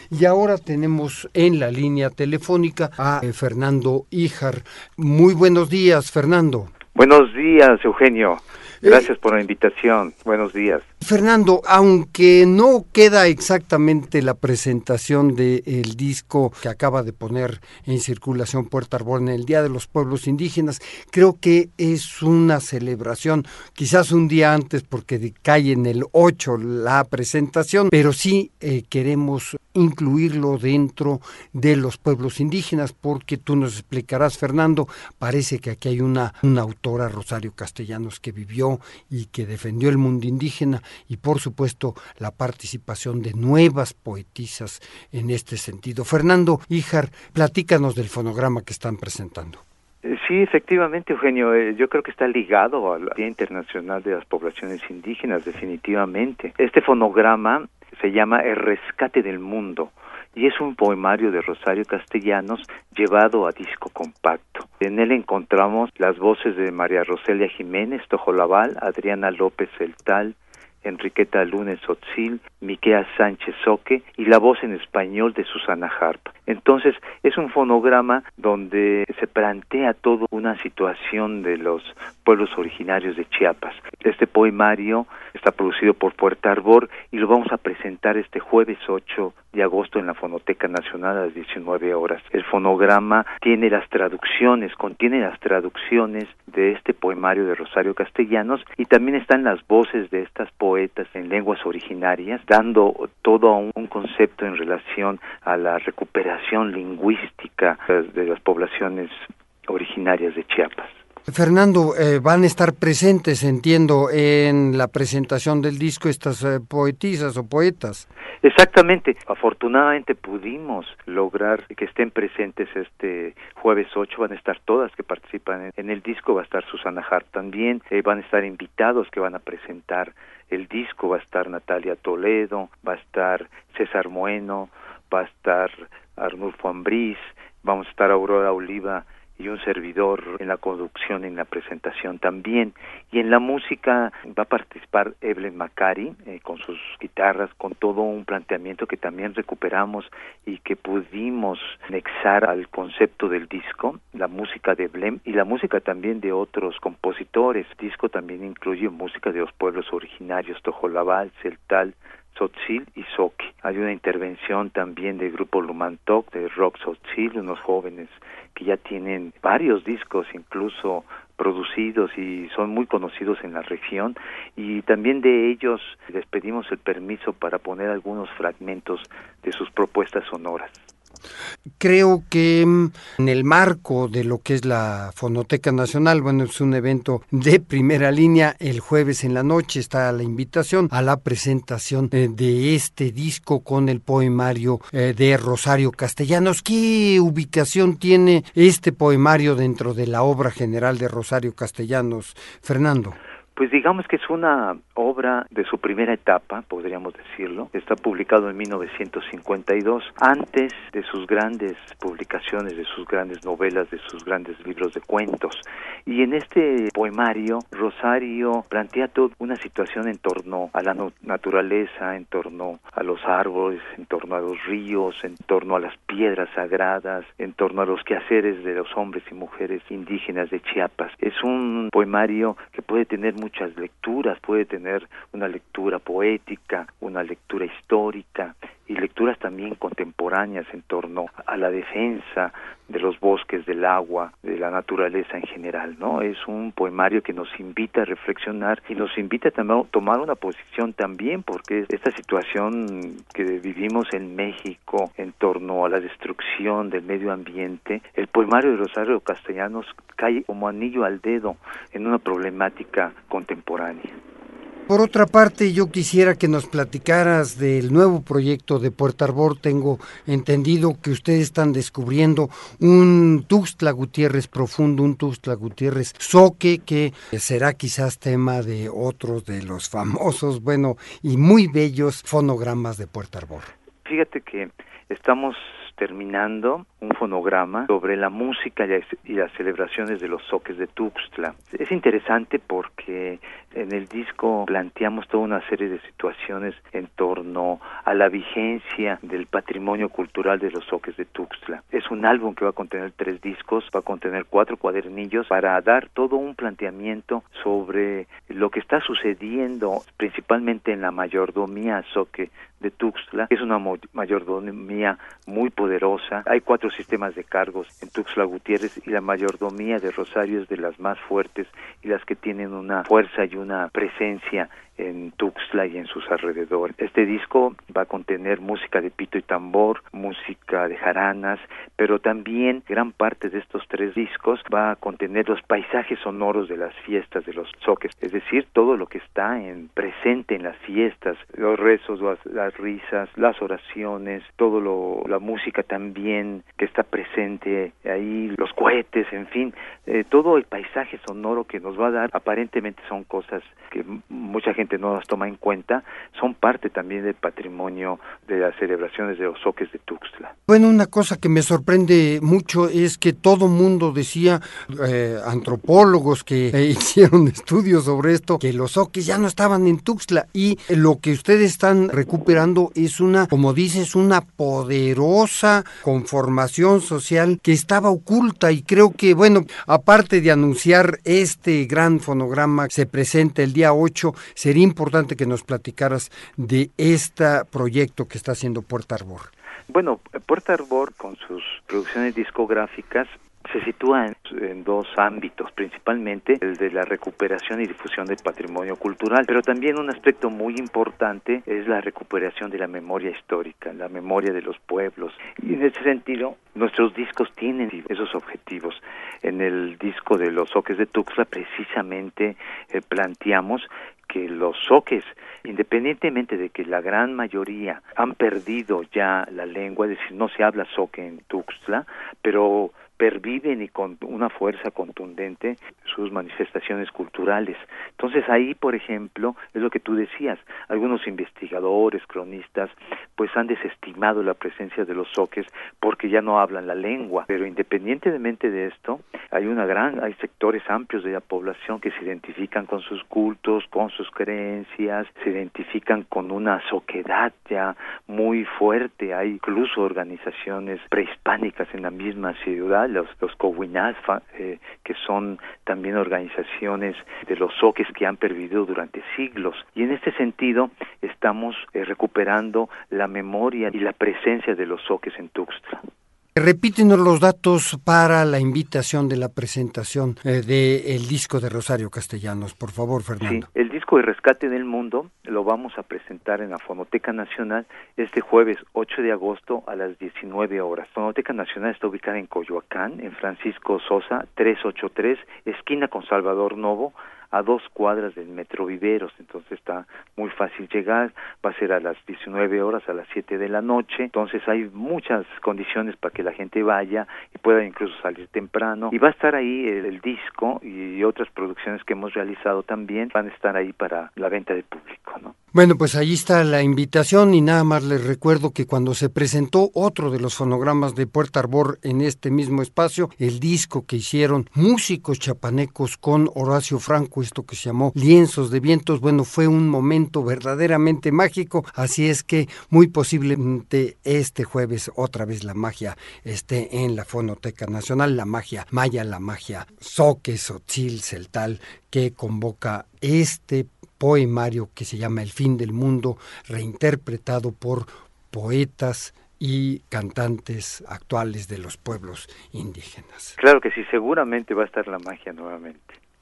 Y ahora tenemos en la línea telefónica a Fernando Híjar. Muy buenos días, Fernando. Buenos días, Eugenio. Gracias por la invitación. Buenos días. Fernando, aunque no queda exactamente la presentación del disco que acaba de poner en circulación Puerta Arbor en el Día de los Pueblos Indígenas, creo que es una celebración, quizás un día antes porque cae en el 8 la presentación, pero sí queremos incluirlo dentro de los pueblos indígenas, porque tú nos explicarás, Fernando, parece que aquí hay una autora, Rosario Castellanos, que vivió y que defendió el mundo indígena, y por supuesto la participación de nuevas poetisas en este sentido. Fernando Híjar, platícanos del fonograma que están presentando. Sí, efectivamente, Eugenio, yo creo que está ligado al Día Internacional de las Poblaciones Indígenas, definitivamente. Este fonograma se llama El Rescate del Mundo y es un poemario de Rosario Castellanos llevado a disco compacto. En él encontramos las voces de María Roselia Jiménez Tojolabal, Adriana López Celtal, Enriqueta Lunes Otzil, Miquea Sánchez Soque y la voz en español de Susana Harp. Entonces, es un fonograma donde se plantea toda una situación de los pueblos originarios de Chiapas. Este poemario está producido por Puerta Arbor y lo vamos a presentar este jueves 8 de agosto en la Fonoteca Nacional a las 19 horas. El fonograma contiene las traducciones de este poemario de Rosario Castellanos, y también están las voces de estas poetas en lenguas originarias, dando todo un concepto en relación a la recuperación lingüística de las poblaciones originarias de Chiapas. Fernando, van a estar presentes, entiendo, en la presentación del disco estas poetisas o poetas. Exactamente. Afortunadamente pudimos lograr que estén presentes este jueves 8, van a estar todas que participan en el disco, va a estar Susana Hart también, van a estar invitados que van a presentar el disco, va a estar Natalia Toledo, va a estar César Moeno, va a estar Arnulfo Ambrís, vamos a estar Aurora Oliva y un servidor en la conducción, en la presentación también. Y en la música va a participar Evelyn Macari con sus guitarras, con todo un planteamiento que también recuperamos y que pudimos anexar al concepto del disco, la música de Blem y la música también de otros compositores. El disco también incluye música de los pueblos originarios, Tojolabal, Celtal, Tzotzil y Soque. Hay una intervención también del grupo Lumantoc, de Rock Tzotzil, unos jóvenes que ya tienen varios discos incluso producidos y son muy conocidos en la región, y también de ellos les pedimos el permiso para poner algunos fragmentos de sus propuestas sonoras. Creo que en el marco de lo que es la Fonoteca Nacional, bueno, es un evento de primera línea. El jueves en la noche está la invitación a la presentación de este disco con el poemario de Rosario Castellanos. ¿Qué ubicación tiene este poemario dentro de la obra general de Rosario Castellanos, Fernando? Pues digamos que es una obra de su primera etapa, podríamos decirlo. Está publicado en 1952, antes de sus grandes publicaciones, de sus grandes novelas, de sus grandes libros de cuentos. Y en este poemario, Rosario plantea toda una situación en torno a la naturaleza, en torno a los árboles, en torno a los ríos, en torno a las piedras sagradas, en torno a los quehaceres de los hombres y mujeres indígenas de Chiapas. Es un poemario que puede tener muchas lecturas, puede tener una lectura poética, una lectura histórica y lecturas también contemporáneas en torno a la defensa de los bosques, del agua, de la naturaleza en general, ¿no? Es un poemario que nos invita a reflexionar y nos invita también a tomar una posición también, porque esta situación que vivimos en México en torno a la destrucción del medio ambiente, el poemario de Rosario Castellanos cae como anillo al dedo en una problemática contemporánea. Por otra parte, yo quisiera que nos platicaras del nuevo proyecto de Puerta Arbor. Tengo entendido que ustedes están descubriendo un Tuxtla Gutiérrez profundo, un Tuxtla Gutiérrez Soque, que será quizás tema de otros de los famosos, bueno, y muy bellos fonogramas de Puerta Arbor. Fíjate que estamos terminando un fonograma sobre la música y las celebraciones de los zoques de Tuxtla. Es interesante porque en el disco planteamos toda una serie de situaciones en torno a la vigencia del patrimonio cultural de los zoques de Tuxtla. Es un álbum que va a contener 3 discos, va a contener 4 cuadernillos para dar todo un planteamiento sobre lo que está sucediendo principalmente en la mayordomía zoque de Tuxtla. Es una mayordomía muy poderosa. Hay 4 sistemas de cargos en Tuxtla Gutiérrez y la mayordomía de Rosario es de las más fuertes y las que tienen una fuerza y una presencia en Tuxtla y en sus alrededores. Este disco va a contener música de pito y tambor, música de jaranas, pero también gran parte de estos 3 discos va a contener los paisajes sonoros de las fiestas de los zoques, es decir, todo lo que está presente en las fiestas, los rezos, las risas, las oraciones, la música también que está presente ahí, los cohetes, en fin, todo el paisaje sonoro que nos va a dar, aparentemente son cosas que mucha gente no las toma en cuenta, son parte también del patrimonio de las celebraciones de los zoques de Tuxtla. Bueno, una cosa que me sorprende mucho es que todo mundo decía, antropólogos que hicieron estudios sobre esto, que los zoques ya no estaban en Tuxtla, y lo que ustedes están recuperando es como dices, una poderosa conformación social que estaba oculta, y creo que, bueno, aparte de anunciar este gran fonograma, se presenta el día 8, sería importante que nos platicaras de este proyecto que está haciendo Puerta Arbor. Bueno, Puerta Arbor con sus producciones discográficas se sitúa en 2 ámbitos, principalmente el de la recuperación y difusión del patrimonio cultural, pero también un aspecto muy importante es la recuperación de la memoria histórica, la memoria de los pueblos. Y en ese sentido, nuestros discos tienen esos objetivos. En el disco de los zoques de Tuxtla, precisamente planteamos que los zoques, independientemente de que la gran mayoría han perdido ya la lengua, es decir, no se habla zoque en Tuxtla, pero perviven y con una fuerza contundente sus manifestaciones culturales. Entonces ahí, por ejemplo, es lo que tú decías, algunos investigadores, cronistas, pues han desestimado la presencia de los zoques porque ya no hablan la lengua, pero independientemente de esto, hay sectores amplios de la población que se identifican con sus cultos, con sus creencias, se identifican con una zoquedad ya muy fuerte. Hay incluso organizaciones prehispánicas en la misma ciudad, los Cohuinás, que son también organizaciones de los zoques que han pervivido durante siglos. Y en este sentido estamos recuperando la memoria y la presencia de los zoques en Tuxtla. Repítenos los datos para la invitación de la presentación del disco de Rosario Castellanos, por favor, Fernando. Sí, el disco de Rescate del Mundo lo vamos a presentar en la Fonoteca Nacional este jueves 8 de agosto a las 19 horas. La Fonoteca Nacional está ubicada en Coyoacán, en Francisco Sosa 383, esquina con Salvador Novo, a 2 cuadras del Metro Viveros, entonces está muy fácil llegar, va a ser a las 19 horas, a las 7 de la noche, entonces hay muchas condiciones para que la gente vaya y pueda incluso salir temprano, y va a estar ahí el disco y otras producciones que hemos realizado también, van a estar ahí para la venta de público, ¿no? Bueno, pues ahí está la invitación, y nada más les recuerdo que cuando se presentó otro de los fonogramas de Puerta Arbor en este mismo espacio, el disco que hicieron músicos chapanecos con Horacio Franco, esto que se llamó Lienzos de Vientos, bueno, fue un momento verdaderamente mágico, así es que muy posiblemente este jueves otra vez la magia esté en la Fonoteca Nacional, la magia maya, la magia zoque, tzotzil, celtal, que convoca este poemario que se llama El fin del mundo, reinterpretado por poetas y cantantes actuales de los pueblos indígenas. Claro que sí, seguramente va a estar la magia nuevamente.